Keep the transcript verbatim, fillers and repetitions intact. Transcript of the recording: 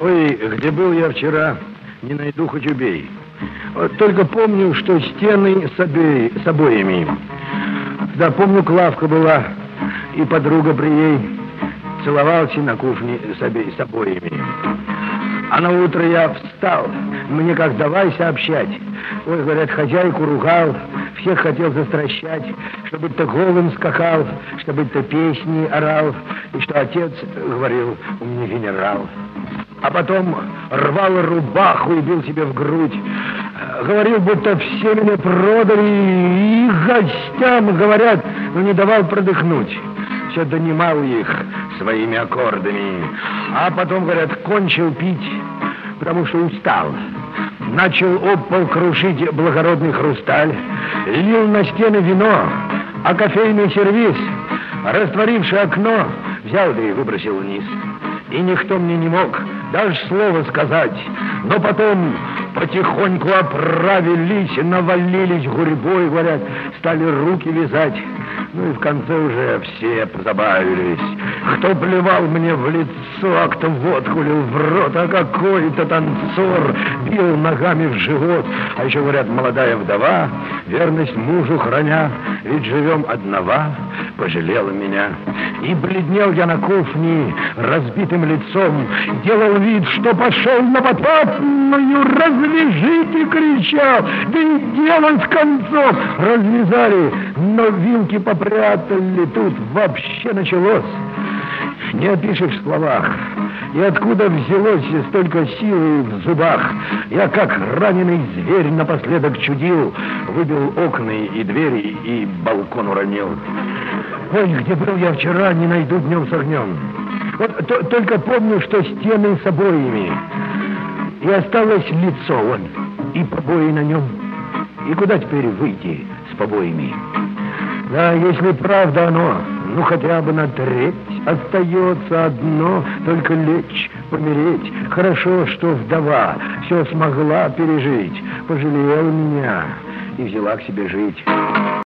Ой, где был я вчера, не найду, хоть убей. Вот только помню, что стены с, обе... с обоями. Да, помню, Клавка была, и подруга при ей. Целовался на кухне с, обе... с обоями. А на утро я встал, мне как давай сообщать. Ой, говорят, хозяйку ругал, всех хотел застращать, чтобы ты голым скакал, чтобы ты песни орал, и что отец говорил, у меня генерал. А потом рвал рубаху и бил себе в грудь. Говорил, будто все меня продали, и гостям, говорят, но не давал продыхнуть. Все донимал их своими аккордами. А потом, говорят, кончил пить, потому что устал. Начал об пол крушить благородный хрусталь, лил на стены вино, а кофейный сервиз, растворивший окно, взял да и выбросил вниз. И никто мне не мог даже слова сказать. Но потом потихоньку оправились, навалились гурьбой, говорят, стали руки вязать. Ну и в конце уже все позабавились. Кто плевал мне в лицо, а кто водку лил в рот, а какой-то танцор бил ногами в живот. А еще, говорят, молодая вдова, верность мужу храня, ведь живем однова, пожалела меня. И бледнел я на кухне разбитым лицом, делал вид, что пошел на потапную, развяжите, кричал, да и дело с концом. Развязали, но вилки попрятали, тут вообще началось. Не опишешь в словах. И откуда взялось столько силы в зубах? Я, как раненый зверь, напоследок чудил, выбил окна и двери, и балкон уронил. Ой, где был я вчера, не найду днем с огнем. Вот то, только помню, что стены с обоями. И осталось лицо, вон, и побои на нем. И куда теперь выйти с побоями? Да, если правда оно, ну хотя бы на треть остается одно, только лечь, помереть. Хорошо, что вдова все смогла пережить, пожалела меня и взяла к себе жить.